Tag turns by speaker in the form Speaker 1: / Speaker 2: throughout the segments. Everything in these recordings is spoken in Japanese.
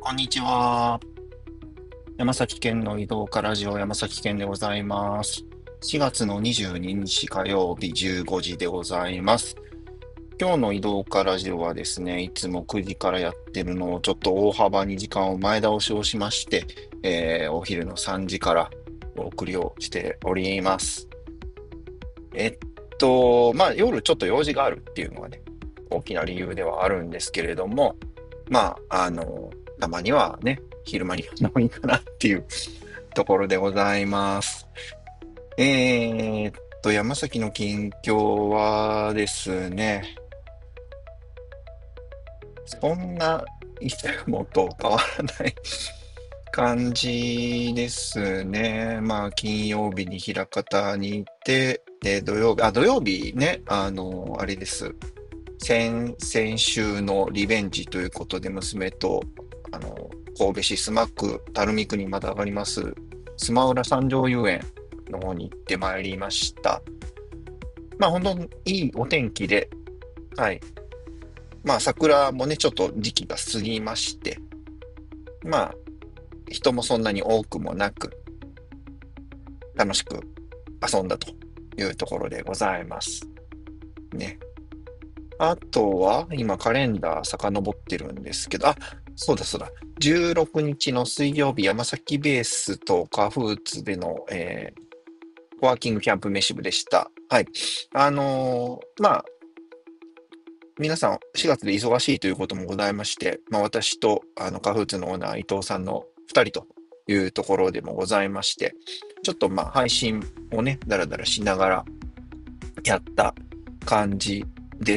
Speaker 1: こんにちは。山崎県の移動からラジオ山崎県でございます。4月の22日火曜日15時でございます。今日の移動からラジオはですね、いつも9時からやってるのをちょっと大幅に時間を前倒しをしまして、お昼の3時からお送りをしております。えっ夜ちょっと用事があるっていうのはね、大きな理由ではあるんですけれども、まあ、たまにはね、昼間にやるのもいいかなっていうところでございます。山崎の近況はですね、そんないつもと変わらない感じですね。まあ、金曜日に枚方に行って、で、土曜日ね、あれです。先週のリベンジということで、娘と、あの、神戸市須磨区垂水区にまた上がります、須磨浦山上遊園の方に行ってまいりました。まあ、本当にいいお天気で、はい。まあ、桜もね、ちょっと時期が過ぎまして、まあ、人もそんなに多くもなく、楽しく遊んだというところでございますね。あとは、今カレンダー遡ってるんですけど、そうだそうだ。16日の水曜日、山崎ベースとカフーツでの、ワーキングキャンプ飯部でした。はい。皆さん4月で忙しいということもございまして、まあ、私とカフーツのオーナー伊藤さんの2人というところでもございまして、ちょっとまあ配信をね、だらだらしながらやった感じです。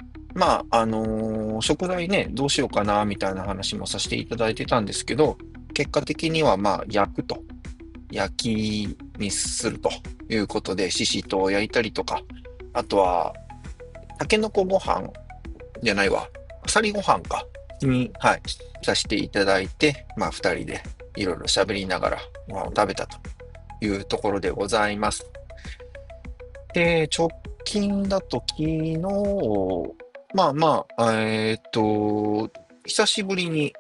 Speaker 1: 食材ね、どうしようかな、みたいな話もさせていただいてたんですけど、結果的には焼きにするということで、ししとうを焼いたりとか、あとは、たけのこご飯じゃないわ、あさりご飯か、はい、させていただいて、まあ、二人でいろいろ喋りながらご飯を食べたというところでございます。で、直近だと昨日、まあまあ、久しぶりに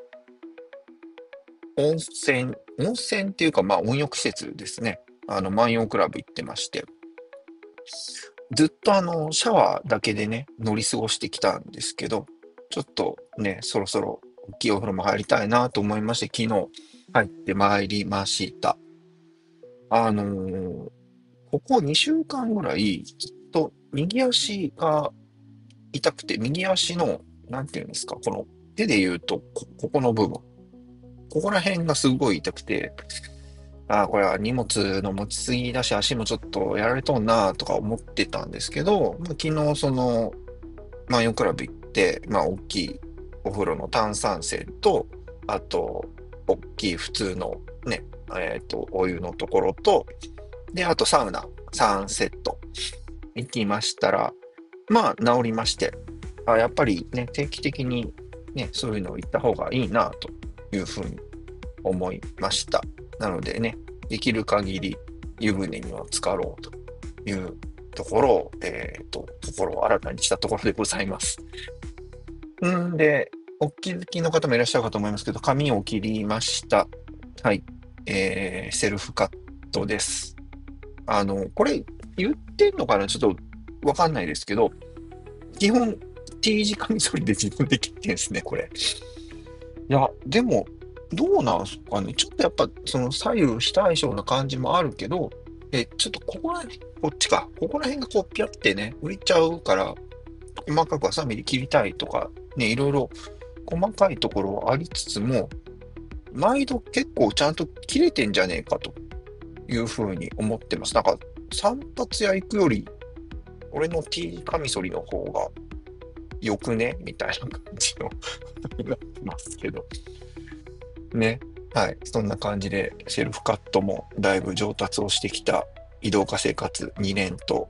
Speaker 1: 温泉っていうか、まあ温浴施設ですね。万葉クラブ行ってまして、ずっとシャワーだけでね、乗り過ごしてきたんですけど、ちょっとね、そろそろ大きいお風呂も入りたいなと思いまして、昨日入ってまいりました。あのーここ2週間ぐらい、ずっと右足が痛くて、右足の、なんていうんですか、この手で言うと、ここの部分、ここら辺がすごい痛くて、これは荷物の持ちすぎだし、足もちょっとやられとんなとか思ってたんですけど、昨日万葉クラブ行って、まあ、大きいお風呂の炭酸泉と、あと、大きい普通のね、お湯のところと、で、あとサウナ3セット行きましたら、まあ、治りまして、やっぱりね、定期的にね、そういうのを言った方がいいな、というふうに思いました。なのでね、できる限り湯船には浸かろうというところを、心を新たにしたところでございます。んで、お気づきの方もいらっしゃるかと思いますけど、髪を切りました。はい。セルフカットです。これ言ってんのかなちょっとわかんないですけど、基本 T 字カミソリで自分で切ってんですね、これ。いや、でも、どうなんすかね。ちょっとやっぱ、その左右非対称な感じもあるけど、ちょっとここら辺、こっちか。ここら辺がこう、ピャってね、浮いちゃうから、細かくハサミで切りたいとか、ね、いろいろ細かいところはありつつも、毎度結構ちゃんと切れてんじゃねえかというふうに思ってます。なんか、散髪屋行くより、俺の T カミソリの方がよくねみたいな感じのになってますけど。ね。はい。そんな感じで、セルフカットもだいぶ上達をしてきた移動化生活2年と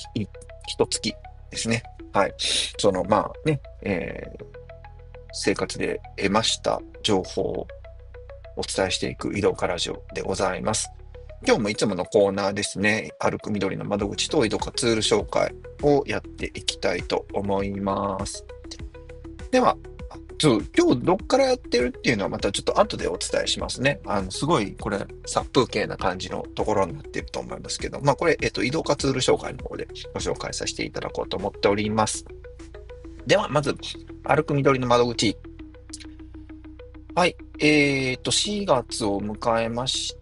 Speaker 1: 1月ですね。はい。まあね、生活で得ました情報をお伝えしていく移動化ラジオでございます。今日もいつものコーナーですね。歩く緑の窓口と移動化ツール紹介をやっていきたいと思います。では、 そう、今日どっからやってるっていうのはまたちょっと後でお伝えしますね。すごい、これ、殺風景な感じのところになっていると思いますけど、まあ、これ、移動活ツール紹介の方でご紹介させていただこうと思っております。では、まず、歩く緑の窓口。はい。4月を迎えまして、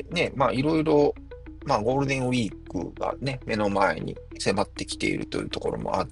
Speaker 1: ね、まあ、いろいろ、まあ、ゴールデンウィークがね、目の前に迫ってきているというところもあって、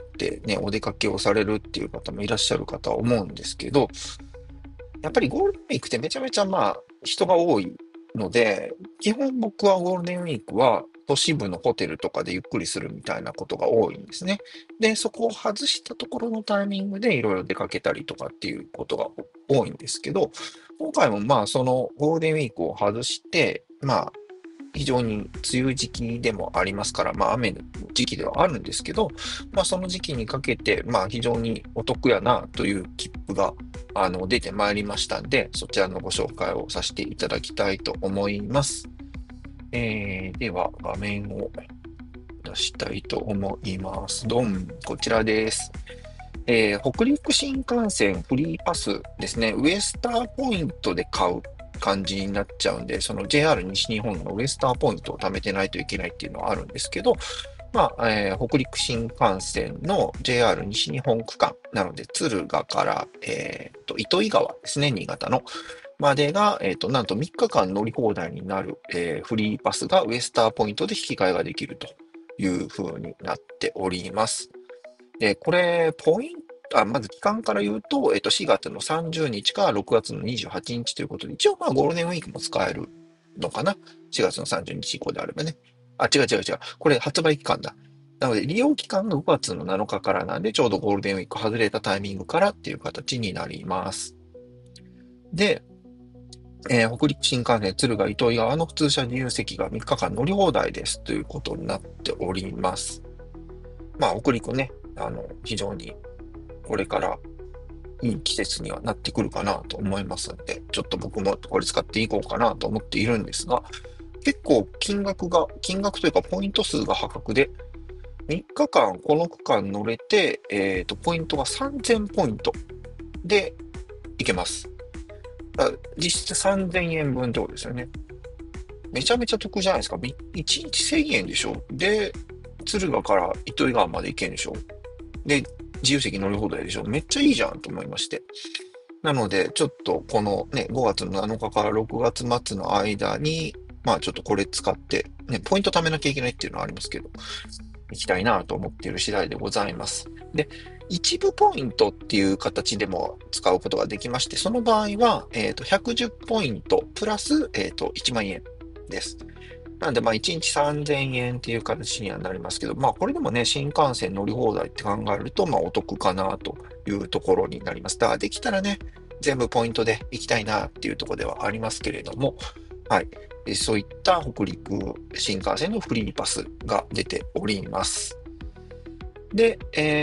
Speaker 1: ね、お出かけをされるっていう方もいらっしゃるかとは思うんですけど、やっぱりゴールデンウィークってめちゃめちゃまあ人が多いので、基本僕はゴールデンウィークは都市部のホテルとかでゆっくりするみたいなことが多いんですね。で、そこを外したところのタイミングでいろいろ出かけたりとかっていうことが多いんですけど、今回もまあそのゴールデンウィークを外して、まあ非常に梅雨時期でもありますから、まあ雨の時期ではあるんですけど、まあその時期にかけて、まあ非常にお得やなという切符が出てまいりましたんで、そちらのご紹介をさせていただきたいと思います。では画面を出したいと思います。ドン、こちらです。北陸新幹線フリーパスですね、ウエスターポイントで買う感じになっちゃうんで、その JR 西日本のウエスターポイントを貯めてないといけないっていうのはあるんですけど、まあ、北陸新幹線の JR 西日本区間なので、敦賀から、糸魚川ですね、新潟の、までが、なんと3日間乗り放題になる、フリーパスがウエスターポイントで引き換えができるという風になっております。で、これ、ポイント、まず期間から言うと、4月の30日から6月の28日ということで、一応まあゴールデンウィークも使えるのかな？ 4 月の30日以降であればね。あ、違う違う違う。これ発売期間だ。なので、利用期間が5月の7日からなんで、ちょうどゴールデンウィーク外れたタイミングからっていう形になります。で、北陸新幹線敦賀糸魚川の普通車自由席が3日間乗り放題ですということになっております。まあ、北陸ね、非常にこれからいい季節にはなってくるかなと思いますので、ちょっと僕もこれ使っていこうかなと思っているんですが、結構金額というかポイント数が破格で、3日間この区間乗れて、ポイントが3000ポイントでいけます。実質3000円分ってことですよね。めちゃめちゃ得じゃないですか。1日1000円でしょ。で、敦賀から糸魚川まで行けるんでしょ。で、自由席乗り放題でしょ。めっちゃいいじゃんと思いまして。なので、ちょっとこのね、5月の7日から6月末の間に、まあちょっとこれ使って、ね、ポイント貯めなきゃいけないっていうのはありますけど、行きたいなと思っている次第でございます。で、一部ポイントっていう形でも使うことができまして、その場合は、110ポイントプラス、1万円です。なんで、まあ、1日3000円っていう形にはなりますけど、まあ、これでもね、新幹線乗り放題って考えると、まあ、お得かなというところになります。だからできたらね、全部ポイントで行きたいなっていうところではありますけれども、はい。そういった北陸新幹線のフリーパスが出ております。で、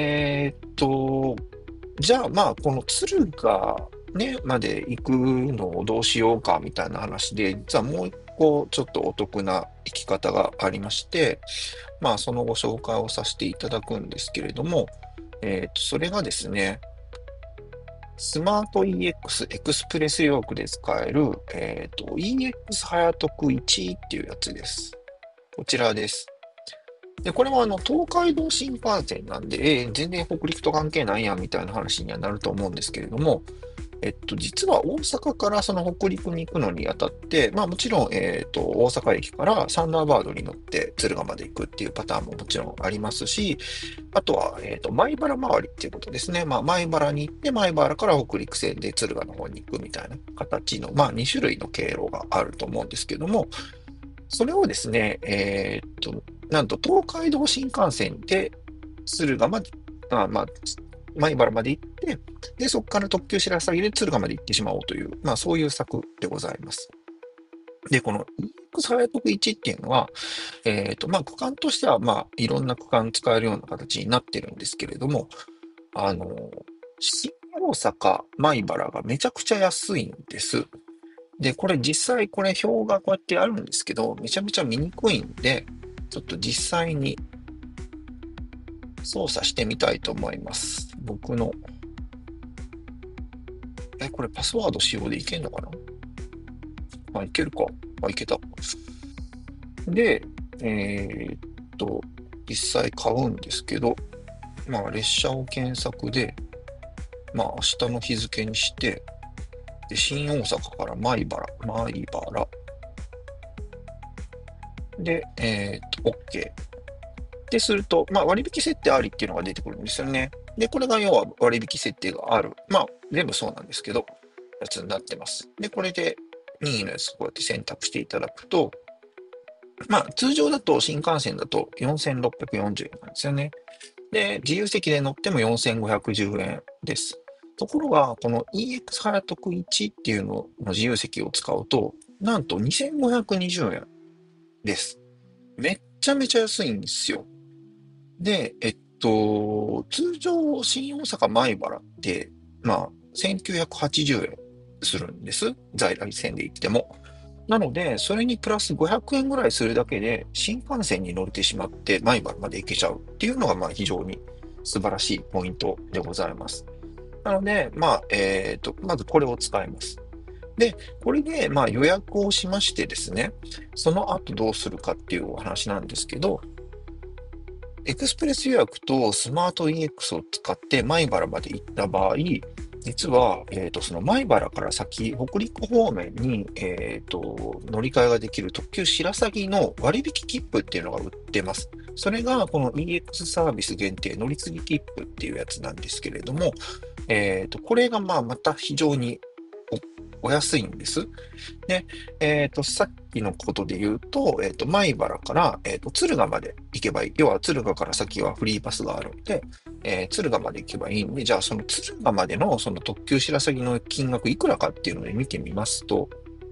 Speaker 1: じゃあまあ、この敦賀ね、まで行くのをどうしようかみたいな話で、実はもう一個ちょっとお得な行き方がありまして、まあ、そのご紹介をさせていただくんですけれども、それがですね、スマート EX エクスプレスヨークで使える、EX 早得1っていうやつです。こちらです。で、これは東海道新幹線なんで、全然北陸と関係ないやんみたいな話にはなると思うんですけれども、実は大阪からその北陸に行くのにあたって、まあもちろん、大阪駅からサンダーバードに乗って敦賀まで行くっていうパターンももちろんありますし、あとは、米原回りっていうことですね。まあ、米原に行って、米原から北陸線で敦賀の方に行くみたいな形の、まあ、2種類の経路があると思うんですけども、それをですね、なんと東海道新幹線で敦賀まで、まあ、米原まで行って、で、そこから特急白鷺で敦賀まで行ってしまおうという、まあ、そういう策でございます。で、この EX 早得1っていうのは、まあ、区間としては、まあ、いろんな区間使えるような形になってるんですけれども、あの、新大阪、米原がめちゃくちゃ安いんです。で、これ実際これ表がこうやってあるんですけど、めちゃめちゃ見にくいんで、ちょっと実際に操作してみたいと思います。僕のこれパスワード使用でいけんのかな。いけるか。いけた。で、えーっと、実際買うんですけど、列車を検索で、明日の日付にして、で、新大阪から米原で、OK。で、すると、割引設定ありっていうのが出てくるんですよね。で、これが要は割引設定がある。全部そうなんですけど、やつになってます。で、これで任意のやつこうやって選択していただくと、通常だと新幹線だと4640円なんですよね。で、自由席で乗っても4510円です。ところが、この EX 早得1っていうのの自由席を使うと、なんと2520円です。めっちゃめちゃ安いんですよ。で、通常、新大阪米原って、1980円するんです。在来線で行っても。なので、それにプラス500円ぐらいするだけで、新幹線に乗れてしまって、米原まで行けちゃうっていうのが、非常に素晴らしいポイントでございます。なので、まずこれを使います。で、これで、予約をしましてですね、その後どうするかっていうお話なんですけど、エクスプレス予約とスマート EX を使って米原まで行った場合、実は、その米原から先、北陸方面に、乗り換えができる特急しらさぎの割引切符っていうのが売ってます。それが、この EX サービス限定乗り継ぎ切符っていうやつなんですけれども、これがまた非常にお安いんです。で、さっきのことで言うと、米原から、敦賀まで行けばいい。要は、敦賀から先はフリーパスがあるんで、敦賀まで行けばいいんで、じゃあ、その敦賀までのその特急しらさぎの金額いくらかっていうので見てみますと、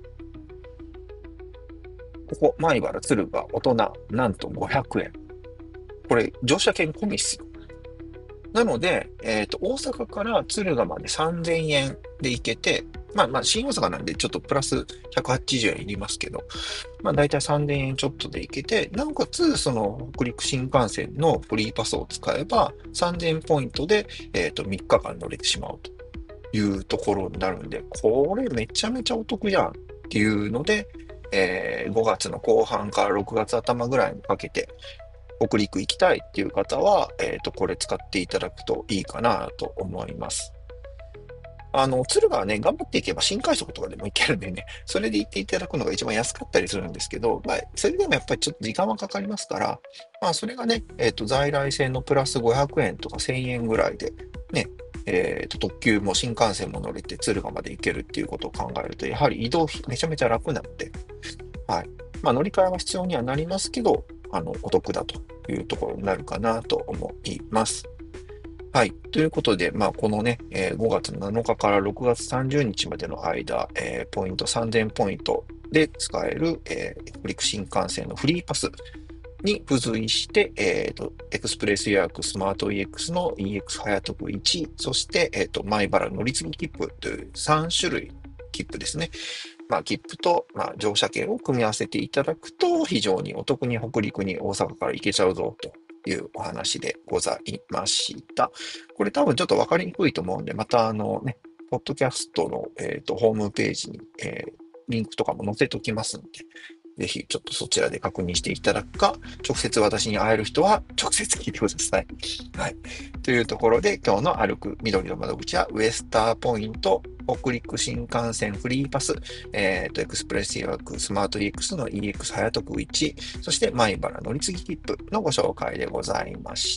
Speaker 1: ここ、米原、敦賀、大人、なんと500円。これ、乗車券込みっすよ。なので、大阪から敦賀まで3000円で行けて、新大阪なんでちょっとプラス180円いりますけど、大体3000円ちょっとで行けて、なおかつ、その北陸新幹線のフリーパスを使えば、3000ポイントで、3日間乗れてしまうというところになるんで、これめちゃめちゃお得じゃんっていうので、5月の後半から6月頭ぐらいにかけて、北陸行きたいっていう方は、これ使っていただくといいかなと思います。敦賀はね、頑張っていけば新快速とかでも行けるんでね、それで行っていただくのが一番安かったりするんですけど、それでもやっぱりちょっと時間はかかりますから、それがね、在来線のプラス500円とか1000円ぐらいで、ね、特急も新幹線も乗れて敦賀まで行けるっていうことを考えると、やはり移動費めちゃめちゃ楽なので、はい。乗り換えは必要にはなりますけど、お得だというところになるかなと思います。はい。ということで、このね、5月7日から6月30日までの間、ポイント3000ポイントで使える、北陸新幹線のフリーパスに付随して、エクスプレス予約スマート EX の EX 早得1、そして、米原乗り継ぎ切符という3種類切符ですね。切符と、乗車券を組み合わせていただくと、非常にお得に北陸に大阪から行けちゃうぞというお話でございました。これ多分ちょっとわかりにくいと思うんで、またポッドキャストの、ホームページに、リンクとかも載せておきますので、ぜひちょっとそちらで確認していただくか、直接私に会える人は直接聞いてください。はい。というところで、今日の歩く緑の窓口は、ウエスターポイント、北陸新幹線フリーパス、エクスプレス予約スマート EX の EX 早得1、そして米原乗り継ぎ切符のご紹介でございました。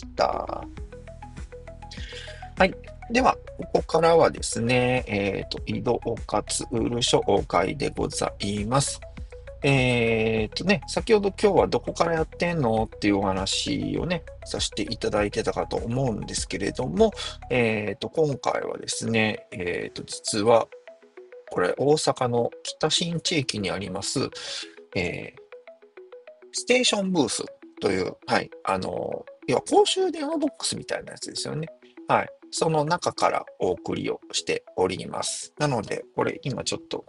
Speaker 1: はい。では、ここからはですね、移動活ウール紹介でございます。先ほど今日はどこからやってんのっていうお話をね、させていただいてたかと思うんですけれども、今回はですね、実は、これ大阪の北新地駅にあります、えーステーションブースという、はい、要は公衆電話ボックスみたいなやつですよね。はい。その中からお送りをしております。なので、これ今ちょっと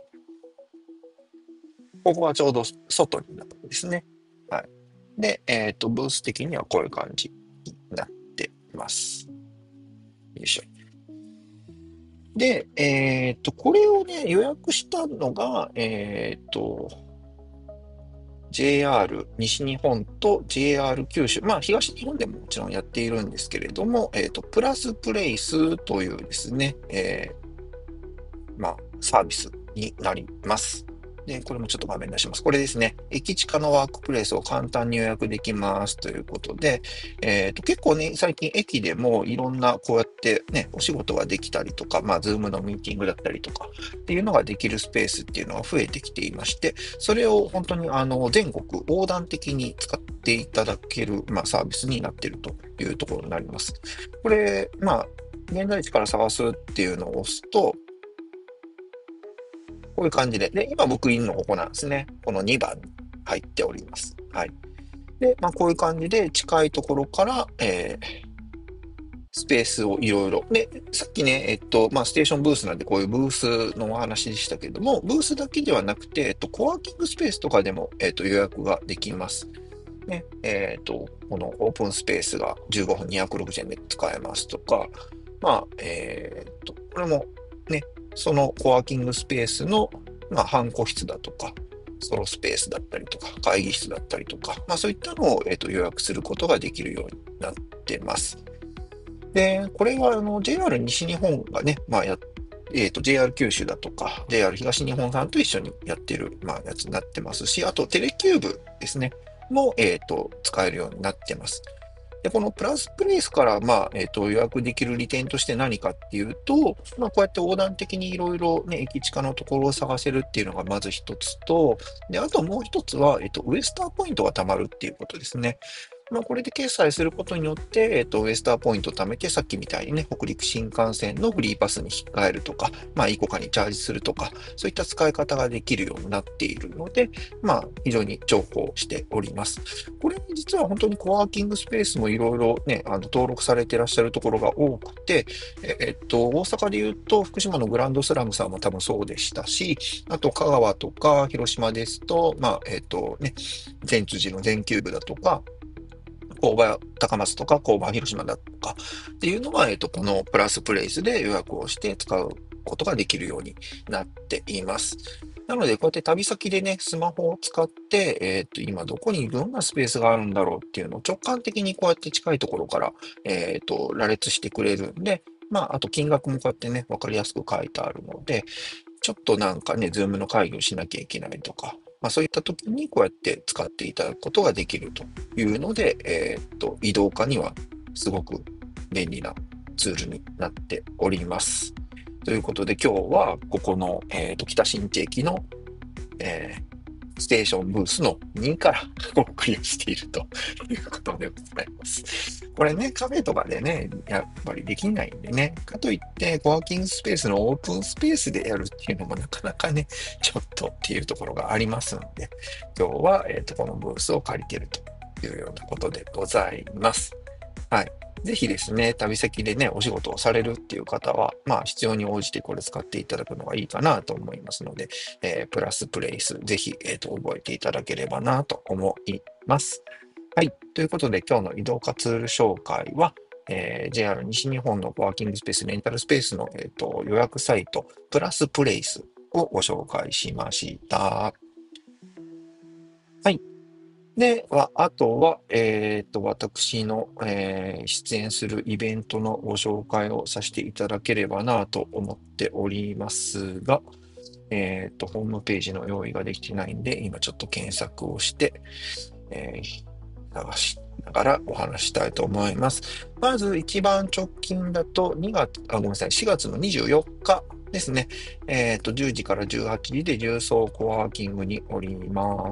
Speaker 1: ここはちょうど外になってですね。はい。で、ブース的にはこういう感じになっています。よいしょ。 で、これをね、予約したのが、JR 西日本と JR 九州、まあ東日本でももちろんやっているんですけれども、プラスプレイスというですね、まあサービスになります。で、これもちょっと画面出します。これですね、駅近のワークプレイスを簡単に予約できますということで、結構ね、最近駅でもいろんなこうやってね、お仕事ができたりとか、まあ、ズームのミーティングだったりとかっていうのができるスペースっていうのが増えてきていまして、それを本当に全国横断的に使っていただける、まあ、サービスになっているというところになります。これ、まあ、現在地から探すっていうのを押すと、こういう感じで。で、今僕いるのここなんですね。この2番に入っております。はい。で、まあこういう感じで近いところから、スペースをいろいろ。で、さっきね、まあステーションブースなんでこういうブースのお話でしたけども、ブースだけではなくて、コワーキングスペースとかでも、予約ができます。ね、このオープンスペースが15分260円で使えますとか、まあ、これもね、そのコワーキングスペースの、まあ、半個室だとか、ソロスペースだったりとか、会議室だったりとか、まあそういったのを、予約することができるようになってます。で、これはJR 西日本がね、まあJR 九州だとか、JR 東日本さんと一緒にやってる、まあ、やつになってますし、あとテレキューブですね、も、使えるようになってます。で、このプラスプレイスから、まあ、予約できる利点として何かっていうと、まあ、こうやって横断的にいろいろね、駅近のところを探せるっていうのがまず一つと、で、あともう一つは、ウエスターポイントが貯まるっていうことですね。まあ、これで決済することによって、ウエスターポイントを貯めて、さっきみたいにね、北陸新幹線のフリーパスに引っ換えるとか、まあ、イコカにチャージするとか、そういった使い方ができるようになっているので、まあ、非常に重宝しております。これ実は本当にコワーキングスペースもいろいろね、登録されていらっしゃるところが多くて、大阪で言うと、福島のグランドスラムさんも多分そうでしたし、あと香川とか広島ですと、まあ、ね、善辻の全球部だとか、工場高松とか工場広島だとかっていうのは、このプラスプレイスで予約をして使うことができるようになっています。なので、こうやって旅先でね、スマホを使って、今どこにどんなスペースがあるんだろうっていうのを直感的にこうやって近いところから、羅列してくれるんで、まあ、あと金額もこうやってね、わかりやすく書いてあるので、ちょっとなんかね、ズームの会議をしなきゃいけないとか、まあそういった時にこうやって使っていただくことができるというので、移動化にはすごく便利なツールになっております。ということで今日はここの、北新地駅の、えーステーションブースの2からお送りをしているということでございます。これね、カフェとかでね、やっぱりできないんでね、かといって、コワーキングスペースのオープンスペースでやるっていうのもなかなかね、ちょっとっていうところがありますので、今日は、このブースを借りているというようなことでございます。はい。ぜひですね、旅先でね、お仕事をされるっていう方は、まあ、必要に応じてこれ使っていただくのがいいかなと思いますので、プラスプレイス、ぜひ、覚えていただければなと思います。はい。ということで、今日の移動化ツール紹介は、JR 西日本のコワーキングスペース、レンタルスペースの、予約サイト、プラスプレイスをご紹介しました。はい。で、あとは、私の、出演するイベントのご紹介をさせていただければなと思っておりますが、ホームページの用意ができてないんで、今ちょっと検索をして、探しながらお話ししたいと思います。まず一番直近だとごめんなさい、4月の24日ですね。10時から18時で重曹コワーキングにおります。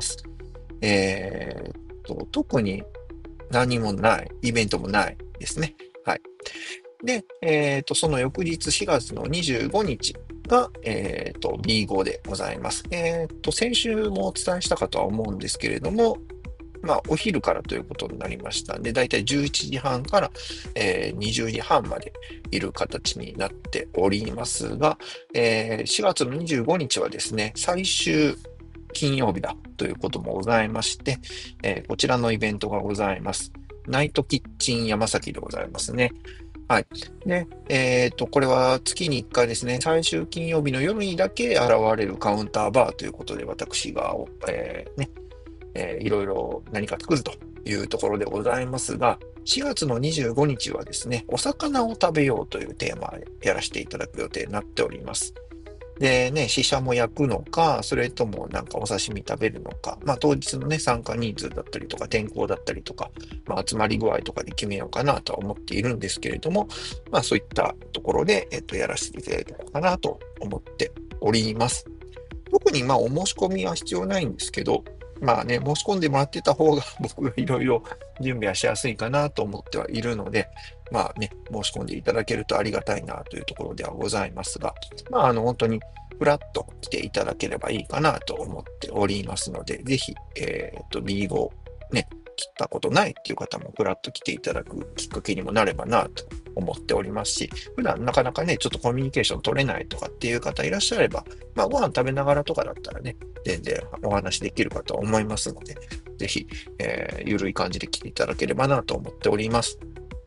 Speaker 1: 特に何もない、イベントもないですね。はい。で、その翌日4月の25日が、B5 でございます。先週もお伝えしたかとは思うんですけれども、まあ、お昼からということになりましたんで、だいたい11時半から、20時半までいる形になっておりますが、4月の25日はですね、最終金曜日だということもございまして、こちらのイベントがございます。ナイトキッチン山崎でございますね。 はい。で、これは月に1回ですね、最終金曜日の夜にだけ現れるカウンターバーということで、私が、いろいろ何か作るというところでございますが、4月の25日はですね、お魚を食べようというテーマでやらせていただく予定になっております。でね、シシャも焼くのか、それともなんかお刺身食べるのか、まあ当日のね、参加人数だったりとか、天候だったりとか、まあ集まり具合とかで決めようかなとは思っているんですけれども、まあそういったところで、やらせていただいたのかなと思っております。特にまあお申し込みは必要ないんですけど、まあね、申し込んでもらってた方が僕がいろいろ準備はしやすいかなと思ってはいるので、まあね、申し込んでいただけるとありがたいなというところではございますが、まあ本当にフラッと来ていただければいいかなと思っておりますので、ぜひ、B 語ね、切ったことないっていう方もフラッと来ていただくきっかけにもなればなと思っておりますし、普段なかなかね、ちょっとコミュニケーション取れないとかっていう方いらっしゃれば、まあ、ご飯食べながらとかだったらね、全然お話できるかと思いますので、ぜひ、ゆるい感じで来ていただければなと思っております。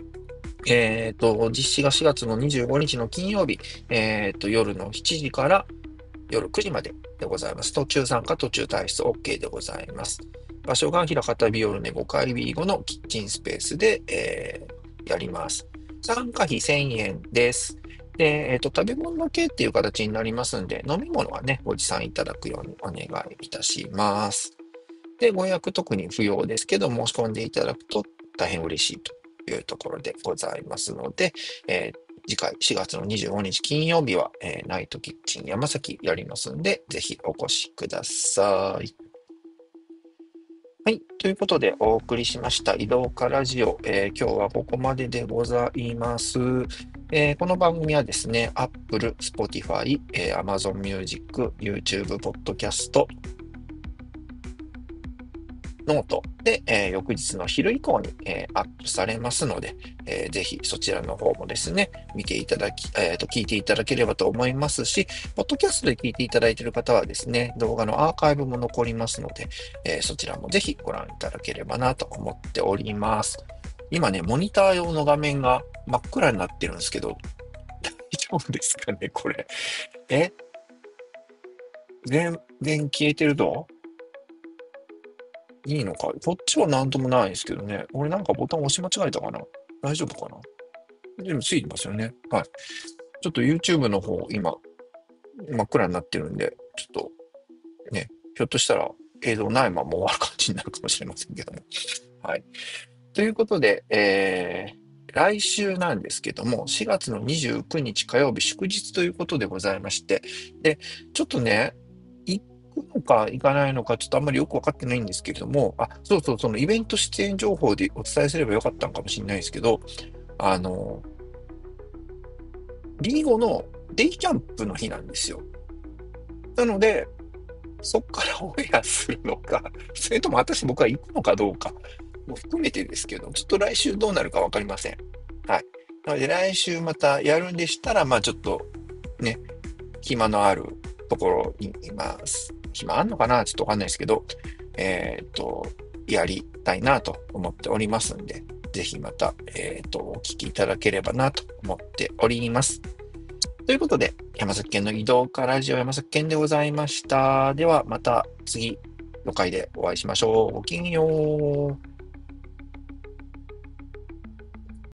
Speaker 1: 実施が4月の25日の金曜日、夜の7時から夜9時まででございます。途中参加、途中退出 OK でございます。場所が平方ビオルネ5回 B5 のキッチンスペースで、やります。参加費1000円です。で、食べ物だけっていう形になりますんで、飲み物はね、ご持参いただくようにお願いいたします。で、ご予約特に不要ですけど、申し込んでいただくと大変嬉しいというところでございますので、次回4月の25日金曜日は、ナイトキッチン山崎やりますんで、ぜひお越しください。はい。ということで、お送りしました移動化ラジオ、今日はここまででございます。この番組はですね、Apple、Spotify、Amazon Music、YouTube、Podcast、ノートで、翌日の昼以降に、アップされますので、ぜひそちらの方もですね、見ていただき、聞いていただければと思いますし、ポッドキャストで聞いていただいている方はですね、動画のアーカイブも残りますので、そちらもぜひご覧いただければなと思っております。今ね、モニター用の画面が真っ暗になってるんですけど、大丈夫ですかね、これ。え全然消えてるといいのか。こっちはなんともないですけどね。俺なんかボタン押し間違えたかな。大丈夫かな。でもついてますよね。はい。ちょっと YouTube の方、今、真っ暗になってるんで、ちょっとね、ひょっとしたら映像ないまま終わる感じになるかもしれませんけども。はい。ということで、来週なんですけども、4月の29日火曜日祝日ということでございまして、で、ちょっとね、行くのか行かないのか、ちょっとあんまりよくわかってないんですけれども、あ、そうそう、そのイベント出演情報でお伝えすればよかったのかもしれないですけど、あの、リーゴのデイキャンプの日なんですよ。なので、そっからオンエアするのか、それとも僕は行くのかどうかも含めてですけど、ちょっと来週どうなるかわかりません。はい。なので来週またやるんでしたら、まあちょっとね、暇のあるところにいます。暇あんのかなちょっとわかんないですけど、えっと、やりたいなと思っておりますんで、ぜひまた、お聞きいただければなと思っております。ということで、山崎県の移動化ラジオ山崎県でございました。ではまた次の回でお会いしましょう。ごきげんよう。